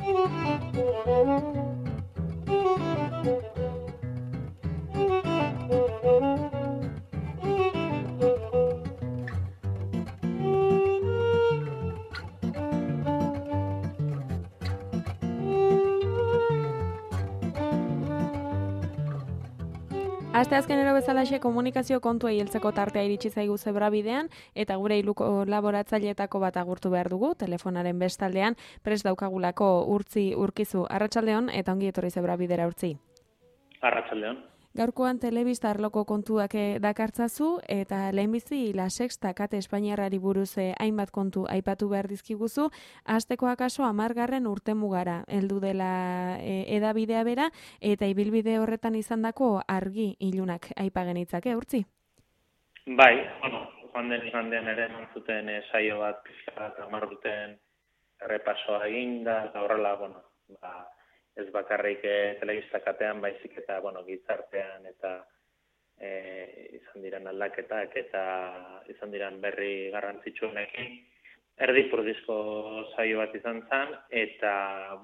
Asteazkenero bezalaxe komunikazio kontua heltzeko tartea iritsi zaigu Zebrabidean eta gure hiru kolaboratzaileetako bat agurtu behar dugu telefonaren bestaldean prest daukagulako Urtzi Urkizu. Arratsaldeon eta ongi etorri Zebrabidera Urtzi. Arratsaldeon. Gaurkoan telebista arloko kontuak dakartzazu eta lehenbizi La Sexta kate espainiarrari buruz hainbat kontu aipatu behar dizkiguzu. Hasteko akaso 10. urtemugara heldu dela hedabidea bera eta ibilbide horretan izandako argi ilunak aipa genitzake, Urtzi? Bai, joan den igandean ere eman zuten saio bat pixka bat 10 urteen errepasoa egin da, eta horrela, ez bakarrik telebista katean, baizik eta, gizartean eta izan diren aldaketak eta izan diren berri garrantzitsuenekin. Erdipurdizko saio bat izan zen, eta,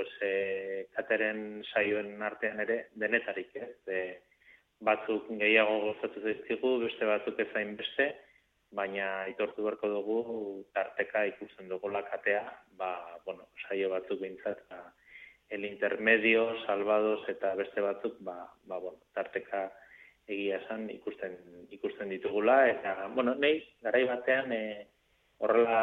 kateren saioen artean ere denetarik, batzuk gehiago gozatu zaizkigu, beste batzuk ezain beste, baina aitortu beharko dugu tarteka ikusten dugula katea, saio batzuk behintzat, El Intermedio, Salvados eta beste batzuk, tarteka egia esan ikusten ditugula, eta, nahi, garai batean, horrela,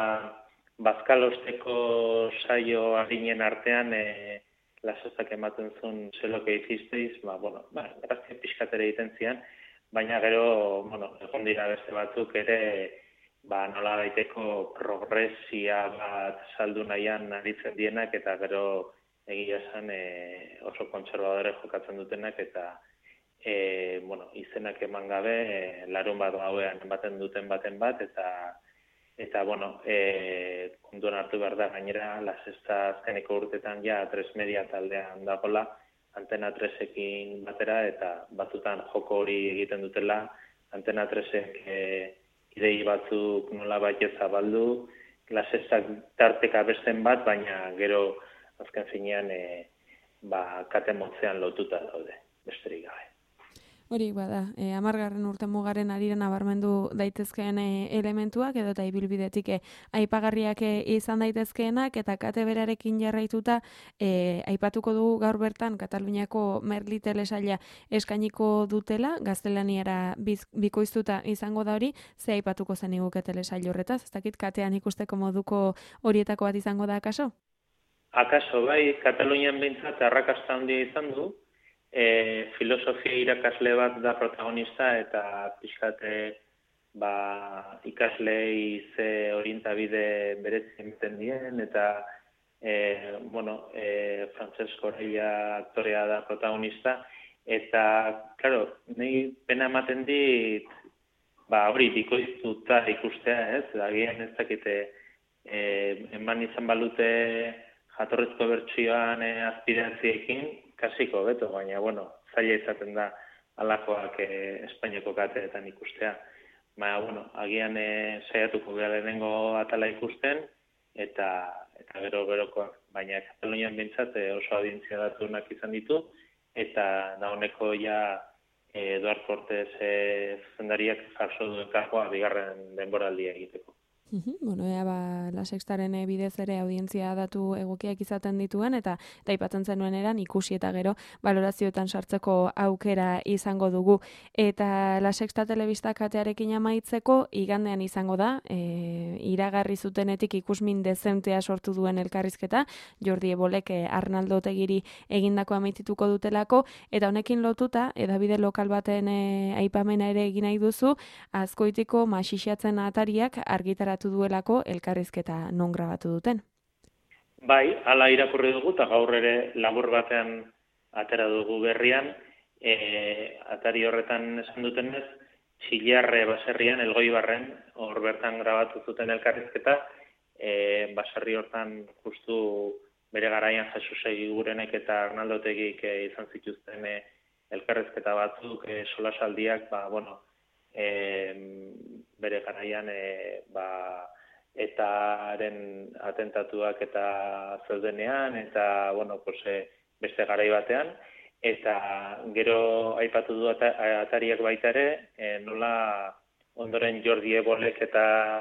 bazkalosteko saio adinen artean, lasozak ematen zuen zelo que hicisteis, grazia pixkatere egiten zian, baina gero, egon dira beste batzuk ere, nola daiteko progresia bat saldu nahian aritzen dienak, eta gero egia esan oso kontserbadore jokatzen dutenak, eta izenak eman gabe, larun bat gauean ematen duten baten bat, eta kontuan hartu behar da, gainera, La Sexta azkeneko urtetan ja 3 media taldean dagoela, Antena 3ekin batera, eta batzutan joko hori egiten dutela, Antena 3ek idei batzuk nola baita zabaldu, La Sexta tarteka besten bat, baina gero azken finean kate motzean lotuta daude, besterik gabe. Hori bada, 10. urtemugaren harira nabarmendu daitezkeen elementuak edo eta ibilbidetik aipagarriak izan daitezkeenak eta kate berarekin jarraituta aipatuko dugu gaur bertan Kataluniako Merli telesaila eskainiko dutela, gaztelaniara bikoiztuta izango da hori, ze aipatuko zeniguke telesail horretaz, ez dakit katean ikusteko moduko horietako bat izango da akaso? Akaso, bai, Katalunian behintzat arrakasta handia izan du, filosofia irakasle bat da protagonista eta pixkate ikaslei ze orientabide berezi emiten dien eta Francesco Reia aktorea da protagonista eta, claro, nahi pena ematen dit hori bikoiztuta ikustea, ez? Agian ez dakite eman izan balute jatorrizko bertsioan aspiraziekin, kasiko beto, baina, zaila izaten da alakoak Espainiako kateetan ikustea. Baina, agian saiatuko gara lehenengo atala ikusten, eta gero-gerokoak. Baina, Katalunian bintzat oso audientzia datunak izan ditu, eta dauneko ja Eduard Cortés zuzendariak jaso duen kargoa bigarren denboraldia egiteko. La Sextaren bidez ere audientzia datu egokiak izaten dituen eta aipatzen zenuen eran ikusi eta gero balorazioetan sartzeko aukera izango dugu. Eta La Sexta telebista katearekin amaitzeko igandean izango da, iragarri zutenetik ikusmin dezentea sortu duen elkarrizketa, Jordi Ebolek Arnaldo Otegiri egindako amaitituko dutelako, eta honekin lotuta, edabide lokal baten aipamena ere egin nahi duzu, Azkoitiko Maxixatzen atariak argitaratu duelako elkarrizketa non grabatu duten. Bai, hala irakurri dugu, eta gaur ere labur batean atera dugu berrian, atari horretan esan dutenez, Txillarre baserrian, Elgoibarren, hor bertan grabatu zuten elkarrizketa, baserri hortan justu bere garaian Jesus Egigurenek eta Arnaldo Otegik izan zituzten elkarrizketa batzuk, solasaldiak, bere garaian eta haren atentatuak eta zeudenean, eta, bueno, beste garai batean, eta gero aipatu du atariak baita ere, nola ondoren Jordi Ebolek eta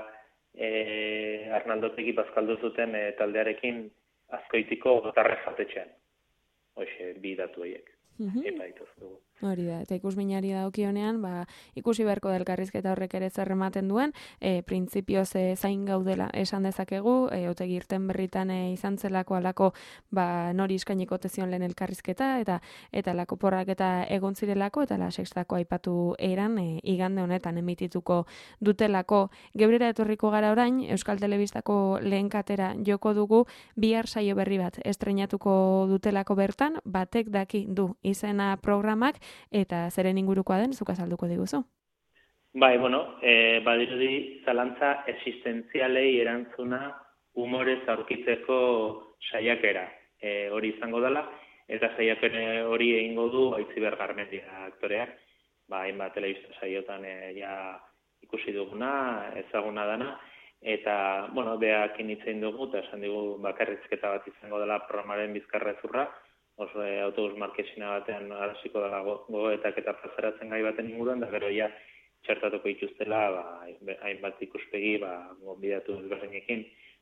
Arnaldo Tegi bazkaldu zuten taldearekin Azkoitiko Gotarre jatetxean. Hoxe, bi datu horiek. Epaituz dugu. Hori da, eta ikusminari dagokionean, ikusi beharko da elkarrizketa horrek ere zer ematen duen, printzipioz zain gaudela esan dezakegu, Otegi Irtenberritan izan zelako alako nori eskainiko tezion lehen elkarrizketa, eta lako porrak eta egon zirelako, eta la sextako aipatu eran, igande honetan emitituko dutelako. Geurera etorriko gara orain, Euskal Telebistako lehen katera joko dugu, bihar saio berri bat estreinatuko dutelako bertan, batek daki du izena programak, eta zeren ingurukoa den, zuk azalduko diguzu. Bai, badirudi zalantza existentzialei erantzuna humorez aurkitzeko saiakera hori izango dela, eta saiakera hori egingo du Aitziber Garmendia aktoreak, hainbat telebista saiotan ja ikusi duguna, ezaguna dana, eta, beakin hitzein dugu, eta esan digu bakarrizketa bat izango dela programaren bizkarrezurra, oso autobus markesina batean arasiko dela gogoetak eta plazaratzen gai baten inguruan, da gero ja txertatuko dituztela, hainbat ikuspegi, gonbidatu ezberdinekin,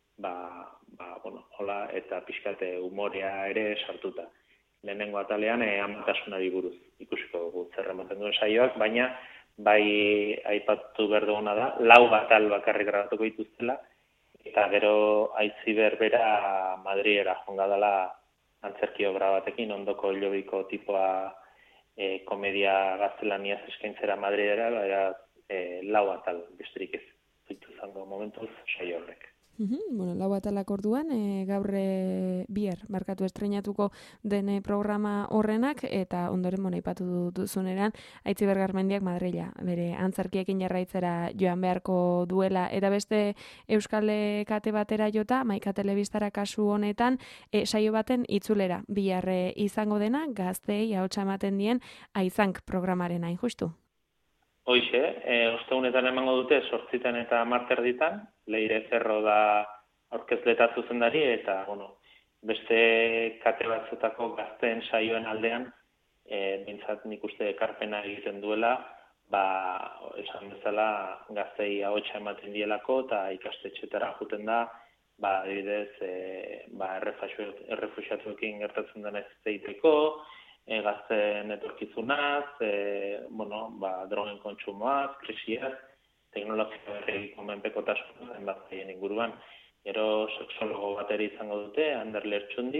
hola, eta pixkate umorea ere sartuta. Lehenengo atalean, amatasunari buruz ikusiko dugu zer ematen duen saioak, baina bai aipatu behar duguna da, 4 atal bakarrik grabatuko dituztela, eta gero Aitziber bera Madrilera jonga dela antzerki obra batekin, ondoko ilobiko tipoa komedia gaztelaniaz eskaintzera Madrilera, 4 atal besterik ez ditu zango momentuz saio horrek. 4 atalak orduan, gaur bihar markatu estreinatuko den programa horrenak, eta ondoren aipatu duzuneran, Aitziber Garmendiak Madrila, bere antzerkiekin jarraitzera joan beharko duela, eta beste Euskal kate batera jota, Maika Telebistara kasu honetan, saio baten itzulera, bihar izango dena, gazteei ahotsa ematen dien Aizank programaren hain justu. Hoixe, ostegunetan emango dute 8 eta 10 erditan, Leire Zerro da aurkezleta zuzendari, eta, beste kate batzutako gazteen saioen aldean, bintzat nik uste ekarpena egiten duela, esan bezala gaztei ahotsa ematen dielako, eta ikastetxetara juten da, adibidez, errefuxiatuekin gertatzen dena ez zeiteko, gazten etorkizunaz, drogen kontsumoaz, krisiaz, teknologia berriko menpekotasunaz, enbatzaien inguruan. Gero sexologo bateri izango dute, Ander Lertxundi,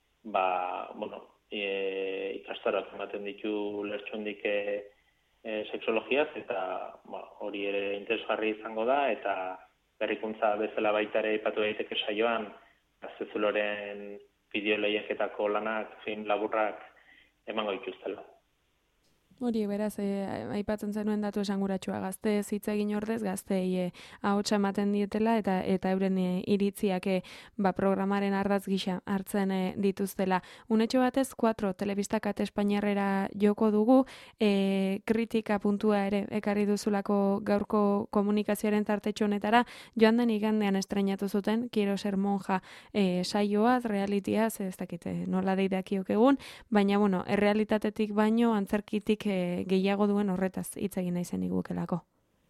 ikastaroak ematen ditu Lertxundik sexologiaz, eta hori ere interesgarri izango da, eta berrikuntza bezala baita ere aipatu daiteke saioan, Gaztezuloren bideo lehiaketako lanak, film laburrak, emango dituztela. Hori, beraz, aipatzen zenuen datu esanguratsua, gazte hitz egin ordez, gaztei ahotsa ematen dietela, eta euren iritziak programaren ardatz gisa hartzen dituztela. Unetxo batez, 4 telebista kate espainiarrera joko dugu, kritika puntua ere ekarri duzulako gaurko komunikazioaren tartetxo honetara, joan den igandean estreinatu zuten, Quiero ser monja saioaz, realitiaz, ez dakite nola deidakiok egun, baina, errealitatetik baino, antzerkitik gehiago duen horretaz hitz egin nahi zen igukelako.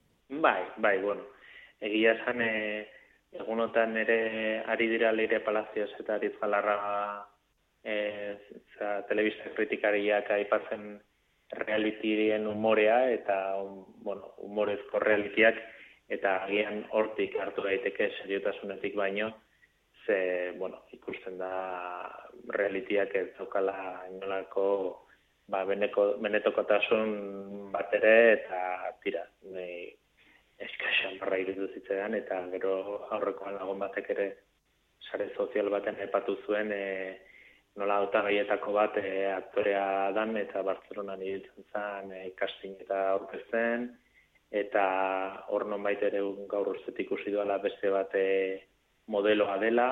Egia esan egunotan ere ari dira Leire Palacios eta Aritz Galarraga telebista kritikariak aipatzen realitirien umorea eta umorezko realitiak, eta agian hortik hartu daiteke seriotasunetik baino, ikusten da realitiak ez daukala inolako benetokotasun bat ere, eta tira, eskaxan barra irudu zitzean, eta gero aurrekoan lagun batek ere sare sozial baten aipatu zuen, nola hautagaietako bat aktorea dan, eta Bartzelonan ibiltzen zen casting eta aurkezten, eta hor nonbait ere gaur ustetik ikusi duela beste bat modeloa dela,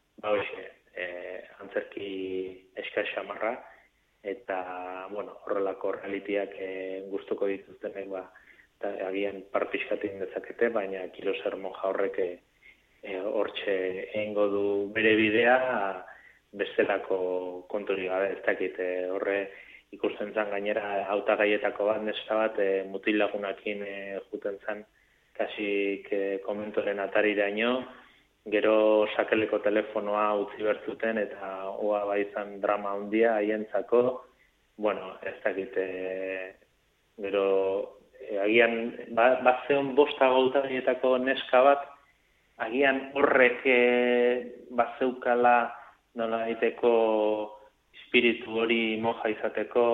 antzerki eskaxamarra, eta, horrelako realitiak gustuko dituztenek, agian parpixkatin dezakete, baina Quiero ser monja horrek hortxe egingo du bere bidea bestelako konturi gabe, ez dakit horre ikusten zen gainera hautagaietako bat, neska bat mutilagunakin juten zen kasik komentoren atariraino, gero sakeleko telefonoa utzi bertzuten eta hoa bai izan drama handia haientzako, bueno, ez dakit, gero agian bat zeon bosta hautagaietako neska bat, agian horrek bat zeukala nola egiteko espiritu hori moja izateko,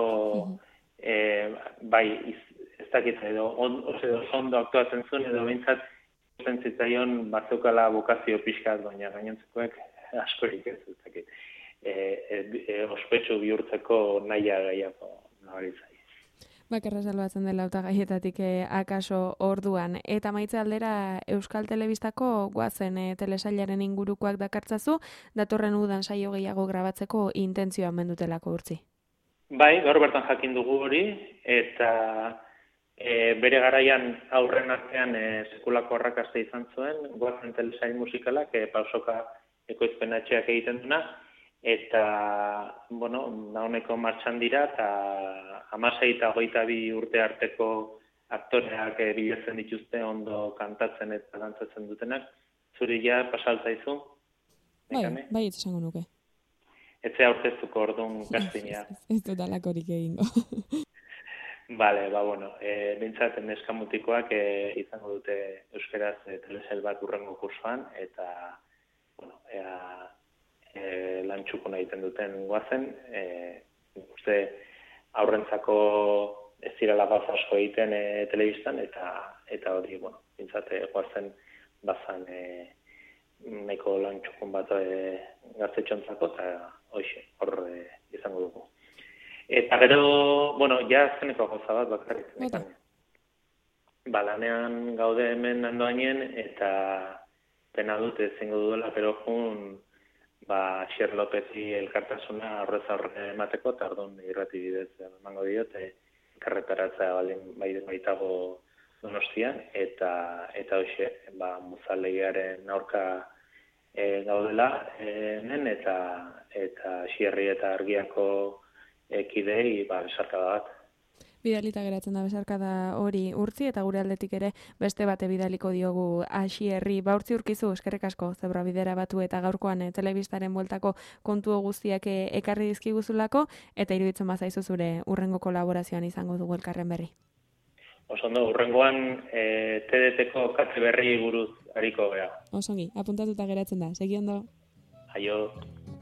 bai, ez dakit, edo ondo aktuatzen zuen, edo behintzat zitzaion batzeukala bokazio pixkat, baina gainontzekoek askorik ez dakit. Ospetsu bihurtzeko nahia gehiago nabaritza. Bakarra salbatzen dela hautagaietatik akaso orduan. Eta maitze aldera Euskal Telebistako goazen telesailaren ingurukoak dakartzazu, datorren udan saio gehiago grabatzeko intentzioa mendutelako urtzi. Bai, gaur bertan jakin dugu hori, eta bere garaian aurren artean sekulako arrakasta izan zuen, goazen telesail musikalak, pausoka ekoizpenatxeak egiten duna, eta, bueno, dauneko martxan dira, eta 16 eta 22 urte arteko aktoreak bilatzen dituzte ondo kantatzen eta dantzatzen dutenak. Zuri ja pasaltzaizu? Bai, ez esango nuke. Etzea aurkeztuko orduan castinga. Ez dut alakorik egingo. Bale, bueno, bintzat neskamutikoak izango dute euskeraz telesail bat urrengo kursoan, eta, bueno, lan txukuna egiten duten goazen, uste aurrentzako ez direla gauza asko egiten telebistan, eta hori, bueno, bintzat goazen bazan nahiko lan txukun bat gaztetxontzako, eta hoxe, hor izango dugu. Eta gero, bueno, ja azkeneko gauza bat bakarrik. Lanean gaude hemen andoainen, eta pena dut ezingo duela, pero jun, Xier Lopezi elkartasuna horrez aurre emateko, eta orduan irrati bidez emango diot, karretaratzea baitago Donostian, eta hoxe, muzalegiaren aurka gaudela hemen, eta Xierri eta Argiako kidei besarkada bat. Bidalita geratzen da besarkada hori urtzi, eta gure aldetik ere beste bate bidaliko diogu Xierri. Urtzi urkizu, eskerrik asko, zebra bidera batu eta gaurkoan telebistaren bueltako kontu guztiak ekarri dizkiguzulako, eta iruditzen bazaizu zure urrengo kolaborazioan izango dugu elkarren berri. Osondo, urrengoan TDT-ko kate berri buruz hariko gea. Osongi, apuntatuta geratzen da, segi ondo. Aio.